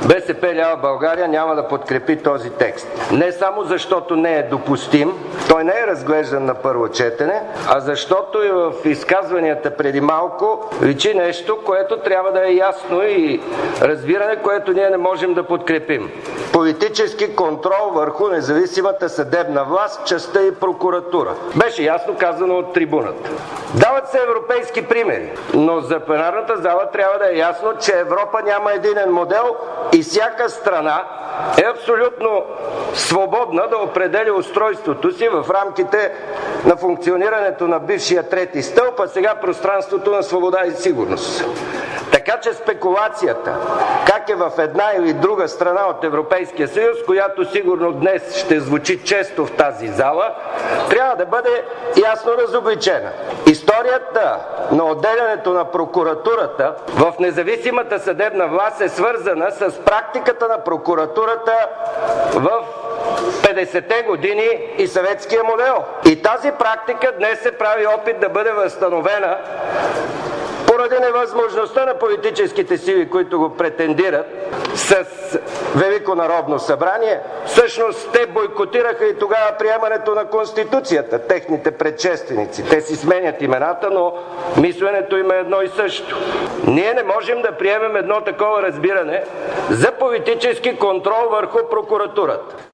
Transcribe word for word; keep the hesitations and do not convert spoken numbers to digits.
БСП лява България няма да подкрепи този текст. Не само защото не е допустим, той не е разглеждан на първо четене, а защото и в изказванията преди малко личи нещо, което трябва да е ясно и разбиране, което ние не можем да подкрепим. Политически контрол върху независимата съдебна власт, частта и прокуратура. Беше ясно казано от трибуната. Дават се европейски примери, но за пленарната зала трябва да е ясно, че Европа няма единен модел и всяка страна е абсолютно свободна да определя устройството си в рамките на функционирането на бившия трети стълб, а сега пространството на свобода и сигурност. Така че спекулацията, как е в една или друга страна от Европейския съюз, която сигурно днес ще звучи често в тази зала, трябва да бъде ясно разобличена. Историята на отделянето на прокуратурата в независимата съдебна власт е свързана с практиката на прокуратурата в петдесетте години и съветския модел. И тази практика днес се прави опит да бъде възстановена поради невъзможността на политическите сили, които го претендират с Велико народно събрание. Всъщност те бойкотираха и тогава приемането на Конституцията, техните предшественици. Те си сменят имената, но мисленето им е едно и също. Ние не можем да приемем едно такова разбиране за политически контрол върху прокуратурата.